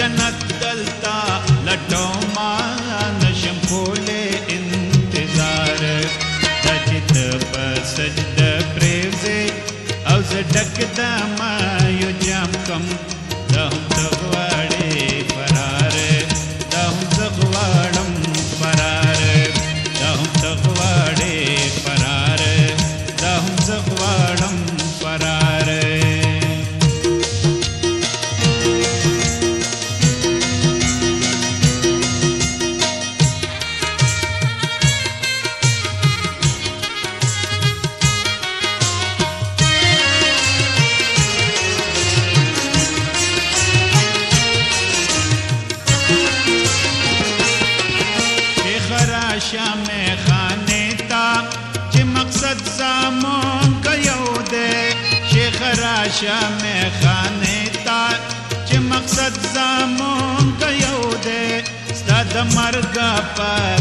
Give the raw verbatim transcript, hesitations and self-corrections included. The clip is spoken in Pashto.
جنت دلتا لټو ما نشم کوله انتظار د چت په سجده پریوزه او زه ډک د ما یو جام کم د هم تغواړې فرار د هم تغواړم فرار د هم تغواړې فرار د هم تغواړم فرار شام خانه تا چې مقصد زمون کيو دے شیخ را شام خانه تا چې مقصد زمون کيو دے ستاد مرګ په